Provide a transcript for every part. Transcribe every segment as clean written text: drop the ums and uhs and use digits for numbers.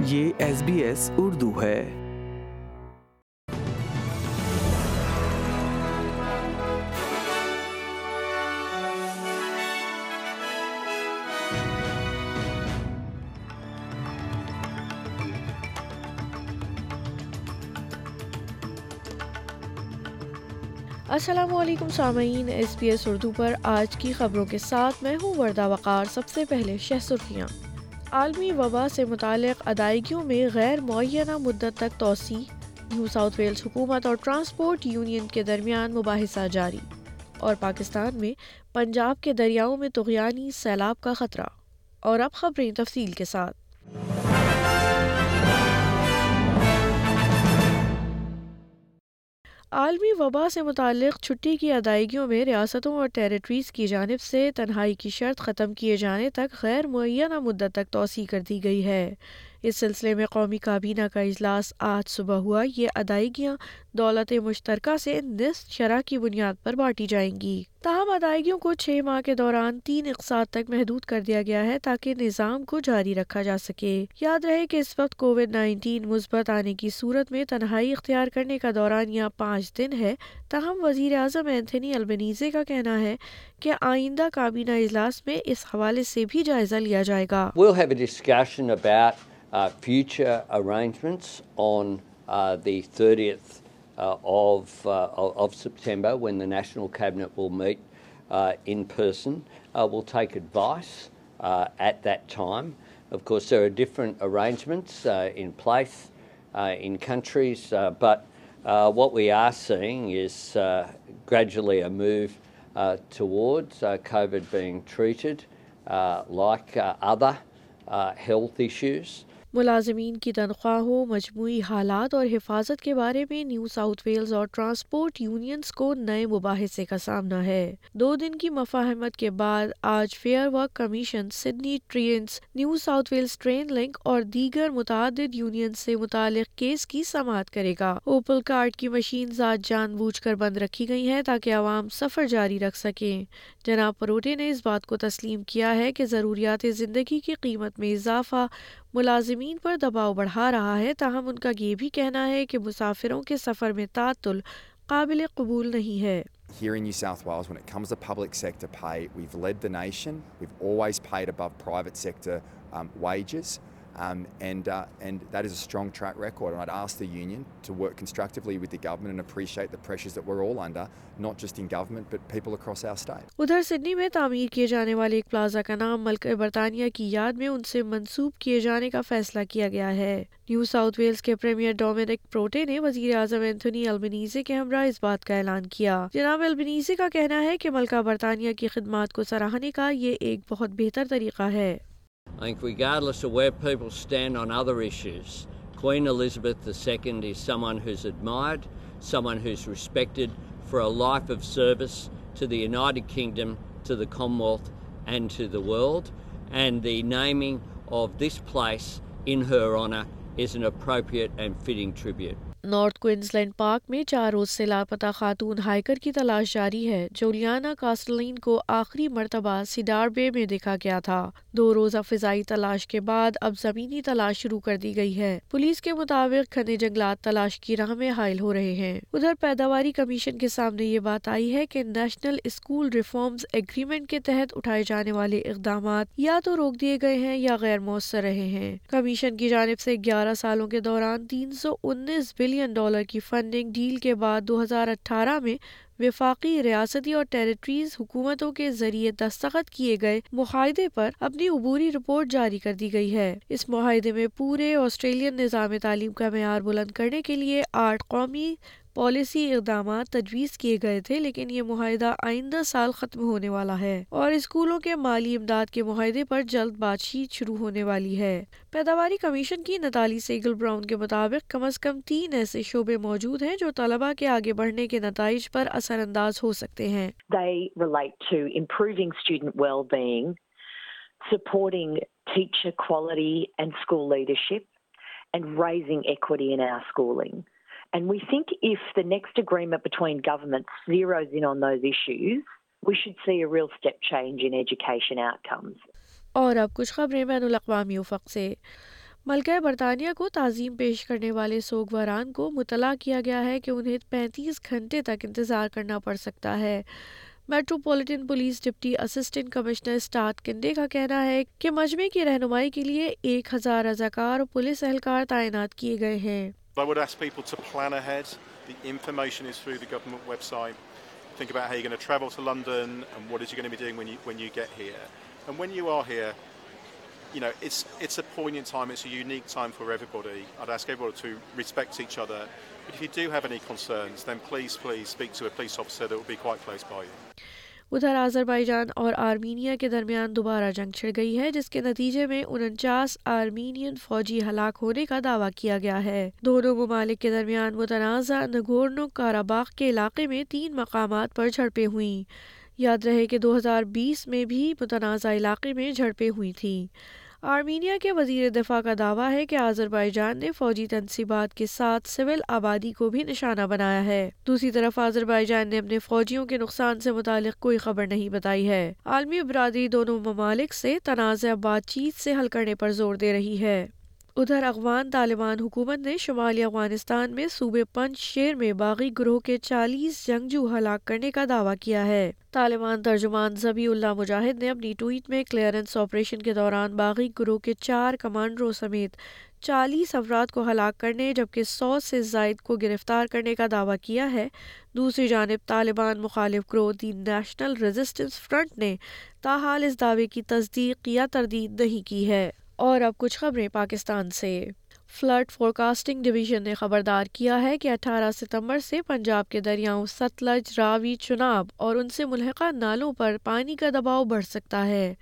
یہ SBS اردو ہے۔ السلام علیکم سامعین، SBS اردو پر آج کی خبروں کے ساتھ میں ہوں وردہ وقار۔ سب سے پہلے سرخیاں۔ عالمی وبا سے متعلق ادائیگیوں میں غیر معینہ مدت تک توسیع، نیو ساؤتھ ویلز حکومت اور ٹرانسپورٹ یونین کے درمیان مباحثہ جاری، اور پاکستان میں پنجاب کے دریاؤں میں طغیانی سیلاب کا خطرہ۔ اور اب خبریں تفصیل کے ساتھ۔ عالمی وبا سے متعلق چھٹی کی ادائیگیوں میں ریاستوں اور ٹیریٹریز کی جانب سے تنہائی کی شرط ختم کیے جانے تک غیر معینہ مدت تک توسیع کر دی گئی ہے۔ اس سلسلے میں قومی کابینہ کا اجلاس آج صبح ہوا۔ یہ ادائیگیاں دولت مشترکہ سے نصف شرح کی بنیاد پر بانٹی جائیں گی۔ تاہم ادائیگیوں کو 6 ماہ کے دوران 3 اقساط تک محدود کر دیا گیا ہے تاکہ نظام کو جاری رکھا جا سکے۔ یاد رہے کہ اس وقت کووڈ-19 مثبت آنے کی صورت میں تنہائی اختیار کرنے کا دورانیہ 5 دن ہے۔ تاہم وزیر اعظم اینتھونی البنیزی کا کہنا ہے کہ آئندہ کابینہ اجلاس میں اس حوالے سے بھی جائزہ لیا جائے گا۔ We'll have a discussion about future arrangements on the 30th of September, when the National Cabinet will meet in person. We'll take advice at that time. Of course, there are different arrangements in place in countries, but what we are seeing is gradually a move towards COVID being treated like other health issues. ملازمین کی تنخواہوں، مجموعی حالات اور حفاظت کے بارے میں نیو ساؤتھ ویلز اور ٹرانسپورٹ یونینز کو نئے مباحثے کا سامنا ہے۔ 2 دن کی مفاہمت کے بعد آج Fair Work Commission Sydney Trains, New South Wales TrainLink اور دیگر متعدد یونین سے متعلق کیس کی سماعت کرے گا۔ اوپل کارڈ کی مشینز آج جان بوجھ کر بند رکھی گئی ہیں تاکہ عوام سفر جاری رکھ سکیں۔ جناب پروٹے نے اس بات کو تسلیم کیا ہے کہ ضروریات زندگی کی قیمت میں اضافہ ملازمین پر دباؤ بڑھا رہا ہے، تاہم ان کا یہ بھی کہنا ہے کہ مسافروں کے سفر میں تعطل قابل قبول نہیں ہے۔ Here in New South Wales, when it comes to public sector pay, we've led the nation. We've always paid above private sector wages, and that is a strong track record. And I'd ask the union to work constructively with the government and appreciate the pressures that we're all under, not just in government but people across our state. ادھر Sydney میں تعمیر کیے جانے والے ایک plaza کا نام ملکہ برطانیہ کی یاد میں ان سے منسوب کیے جانے کا فیصلہ کیا گیا ہے۔ نیو ساؤتھ ویلز کے پریمیئر ڈومینک پروٹے نے وزیر اعظم اینتھونی البنیزی کے ہمراہ اس بات کا اعلان کیا۔ جناب البنیزی کا کہنا ہے کہ ملکہ برطانیہ کی خدمات کو سراہنے کا یہ ایک بہت بہتر طریقہ ہے۔ I think regardless of where people stand on other issues, Queen Elizabeth II is someone who's admired, someone who's respected for a life of service to the United Kingdom, to the Commonwealth and to the world, and the naming of this place in her honour is an appropriate and fitting tribute. North Queensland park میں 4 روز سے لاپتہ خاتون hiker کی تلاش جاری ہے۔ Juliana کاسٹلین کو آخری مرتبہ سیڈار بے میں دیکھا گیا تھا۔ 2 روزہ فضائی تلاش کے بعد اب زمینی تلاش شروع کر دی گئی ہے۔ پولیس کے مطابق گھنے جنگلات تلاش کی راہ میں حائل ہو رہے ہیں۔ ادھر پیداواری کمیشن کے سامنے یہ بات آئی ہے کہ نیشنل اسکول ریفارمز ایگریمنٹ کے تحت اٹھائے جانے والے اقدامات یا تو روک دیے گئے ہیں یا غیر مؤثر رہے ہیں۔ کمیشن کی جانب سے 11 سالوں کے دوران $319 بلین کی فنڈنگ ڈیل کے بعد 2018 میں وفاقی، ریاستی اور ٹیریٹریز حکومتوں کے ذریعے دستخط کیے گئے معاہدے پر اپنی عبوری رپورٹ جاری کر دی گئی ہے۔ اس معاہدے میں پورے آسٹریلین نظام تعلیم کا معیار بلند کرنے کے لیے 8 قومی پالیسی اقدامات تجویز کیے گئے تھے، لیکن یہ معاہدہ آئندہ سال ختم ہونے والا ہے اور اسکولوں کے مالی امداد کے معاہدے پر جلد بات چیت شروع ہونے والی ہے۔ پیداواری کمیشن کی نتالی سیگل براؤن کے مطابق کم از کم 3 ایسے شعبے موجود ہیں جو طلبہ کے آگے بڑھنے کے نتائج پر اثر انداز ہو سکتے ہیں۔ They relate to improving student well-being, supporting teacher quality and school leadership, and raising equity in our schooling. And we think if the next agreement between governments zeroes in on those issues, we should see a real step change in education outcomes. اور اب کچھ خبریں بین الاقوامی افق سے۔ ملکہ برطانیہ کو تعظیم پیش کرنے والے سوگواران کو مطلع کیا گیا ہے کہ انہیں 35 گھنٹے تک انتظار کرنا پڑ سکتا ہے۔ Metropolitan Police deputy assistant commissioner Stuart Cundy کا کہنا ہے کہ مجمع کی رہنمائی کے لیے 1000 رضاکار اور پولیس اہلکار تعینات کیے گئے ہیں۔ I would ask people to plan ahead. The information is through the government website. Think about how you're going to travel to London and what is you going to be doing when you get here. And when you are here, you know, it's a poignant time, it's a unique time for everybody. I'd ask everybody to respect each other. But if you do have any concerns, then please speak to a police officer that will be quite close by you. ادھر آذربائیجان اور Armenia کے درمیان دوبارہ جنگ چھڑ گئی ہے، جس کے نتیجے میں 49 آرمینین فوجی ہلاک ہونے کا دعویٰ کیا گیا ہے۔ دونوں ممالک کے درمیان متنازع نگورنو کاراباخ کے علاقے میں 3 مقامات پر جھڑپیں ہوئیں۔ یاد رہے کہ 2020 میں بھی متنازع علاقے میں جھڑپیں ہوئی تھیں۔ آرمینیا کے وزیر دفاع کا دعویٰ ہے کہ آذربائیجان نے فوجی تنصیبات کے ساتھ سول آبادی کو بھی نشانہ بنایا ہے۔ دوسری طرف آذربائیجان نے اپنے فوجیوں کے نقصان سے متعلق کوئی خبر نہیں بتائی ہے۔ عالمی برادری دونوں ممالک سے تنازع بات چیت سے حل کرنے پر زور دے رہی ہے۔ ادھر افغان طالبان حکومت نے شمالی افغانستان میں صوبے پنج شیر میں باغی گروہ کے 40 جنگجو ہلاک کرنے کا دعویٰ کیا ہے۔ طالبان ترجمان ذبیح اللہ مجاہد نے اپنی ٹویٹ میں کلیئرنس آپریشن کے دوران باغی گروہ کے 4 کمانڈروں سمیت 40 افراد کو ہلاک کرنے جبکہ 100 سے زائد کو گرفتار کرنے کا دعویٰ کیا ہے۔ دوسری جانب طالبان مخالف گروہ دی نیشنل ریزسٹنس فرنٹ نے تاحال اس دعوے کی تصدیق یا تردید نہیں کی ہے۔ اور اب کچھ خبریں پاکستان سے۔ فلڈ فورکاسٹنگ ڈویژن نے خبردار کیا ہے کہ 18 ستمبر سے پنجاب کے دریاؤں ستلج، راوی، چناب اور ان سے ملحقہ نالوں پر پانی کا دباؤ بڑھ سکتا ہے۔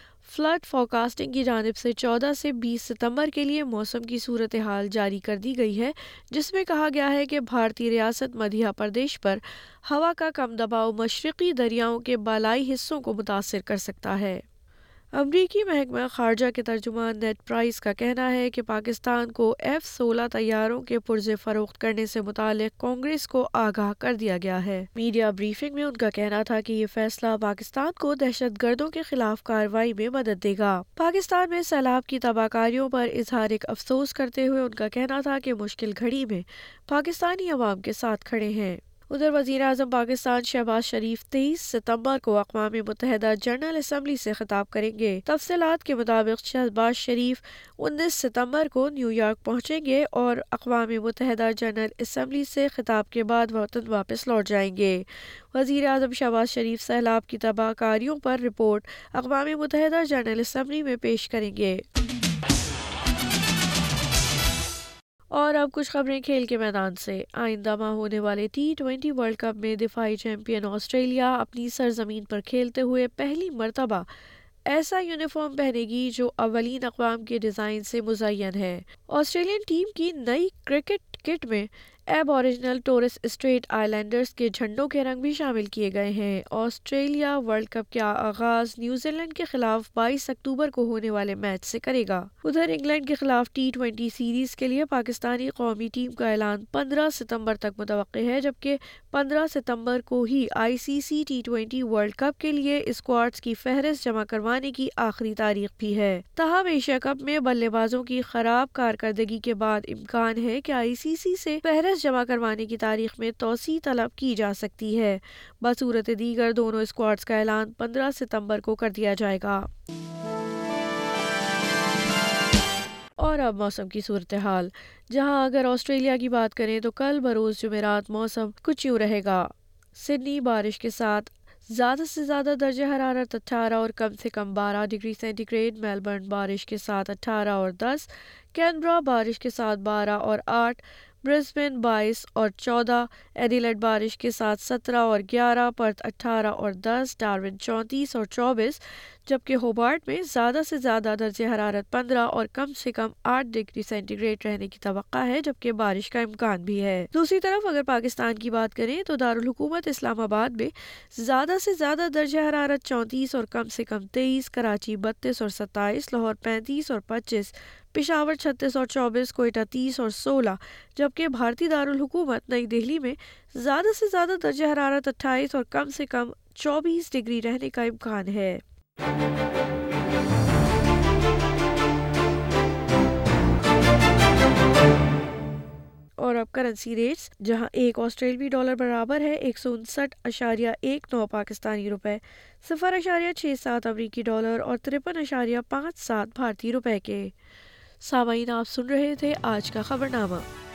فلڈ فورکاسٹنگ کی جانب سے 14 سے 20 ستمبر کے لیے موسم کی صورتحال جاری کر دی گئی ہے، جس میں کہا گیا ہے کہ بھارتی ریاست مدھیہ پردیش پر ہوا کا کم دباؤ مشرقی دریاؤں کے بالائی حصوں کو متاثر کر سکتا ہے۔ امریکی محکمہ خارجہ کے ترجمان نیڈ پرائس کا کہنا ہے کہ پاکستان کو F-16 طیاروں کے پرزے فروخت کرنے سے متعلق کانگریس کو آگاہ کر دیا گیا ہے۔ میڈیا بریفنگ میں ان کا کہنا تھا کہ یہ فیصلہ پاکستان کو دہشت گردوں کے خلاف کارروائی میں مدد دے گا۔ پاکستان میں سیلاب کی تباہ کاریوں پر اظہار افسوس کرتے ہوئے ان کا کہنا تھا کہ مشکل گھڑی میں پاکستانی عوام کے ساتھ کھڑے ہیں۔ ادھر وزیر اعظم پاکستان شہباز شریف 23 ستمبر کو اقوام متحدہ جنرل اسمبلی سے خطاب کریں گے۔ تفصیلات کے مطابق شہباز شریف 19 ستمبر کو نیو یارک پہنچیں گے اور اقوام متحدہ جنرل اسمبلی سے خطاب کے بعد وطن واپس لوٹ جائیں گے۔ وزیر اعظم شہباز شریف سیلاب کی تباہ کاریوں پر رپورٹ اقوام متحدہ جنرل اسمبلی میں پیش کریں گے۔ اور اب کچھ خبریں کھیل کے میدان سے۔ آئندہ ماہ ہونے والے T20 ورلڈ کپ میں دفاعی چیمپئن آسٹریلیا اپنی سرزمین پر کھیلتے ہوئے پہلی مرتبہ ایسا یونیفارم پہنے گی جو اولین اقوام کے ڈیزائن سے مزین ہے۔ آسٹریلین ٹیم کی نئی کرکٹ کٹ میں Aboriginal Torres Strait Islanders کے جھنڈوں کے رنگ بھی شامل کیے گئے ہیں۔ آسٹریلیا ورلڈ کپ کا آغاز نیوزی لینڈ کے خلاف 22 اکتوبر کو ہونے والے میچ سے کرے گا۔ ادھر انگلینڈ کے خلاف T20 سیریز کے لیے پاکستانی قومی ٹیم کا اعلان 15 ستمبر تک متوقع ہے، جبکہ 15 ستمبر کو ہی ICC T20 ورلڈ کپ کے لیے اسکواڈز کی فہرست جمع کروانے کی آخری تاریخ بھی ہے۔ تاہم ایشیا کپ میں بلے بازوں کی خراب کارکردگی کے بعد امکان ہے کہ ICC سے فہرست جمع کروانے کی تاریخ میں توسیع طلب کی جا سکتی ہے۔ بصورت دیگر دونوں اسکواڈز کا اعلان 15 ستمبر کو کر دیا جائے گا۔ اور اب موسم کی صورتحال، جہاں اگر آسٹریلیا کی بات کریں تو کل بروز جمعرات موسم کچھ یوں رہے گا۔ سڈنی بارش کے ساتھ زیادہ سے زیادہ درجہ حرارت 18 اور کم سے کم 12 ڈگری سینٹی گریڈ، میلبرن بارش کے ساتھ 18 اور 10، کینبرا بارش کے ساتھ 12 اور 8، برسبن 22 اور 14، ایڈیلیڈ بارش کے ساتھ 17 اور 11، پرتھ 18 اور 10، ڈارون 34 اور 24، جبکہ ہوبارٹ میں زیادہ سے زیادہ درجہ حرارت 15 اور کم سے کم 8 ڈگری سینٹی گریڈ رہنے کی توقع ہے، جبکہ بارش کا امکان بھی ہے۔ دوسری طرف اگر پاکستان کی بات کریں تو دارالحکومت اسلام آباد میں زیادہ سے زیادہ درجہ حرارت 34 اور کم سے کم 23، کراچی 32 اور 27، لاہور 35 اور 25، پشاور 36 اور 24، کوئٹہ 30 اور 16، جبکہ بھارتی دارالحکومت نئی دہلی میں زیادہ سے زیادہ درجہ حرارت 28 اور کم سے کم 24 ڈگری رہنے کا امکان ہے۔ اور اب کرنسی ریٹس، جہاں ایک آسٹریلوی ڈالر برابر ہے 159.19 پاکستانی روپے، 0.67 امریکی ڈالر اور 53.57 بھارتی روپے کے۔ سامعین، آپ سن رہے تھے آج کا خبرنامہ۔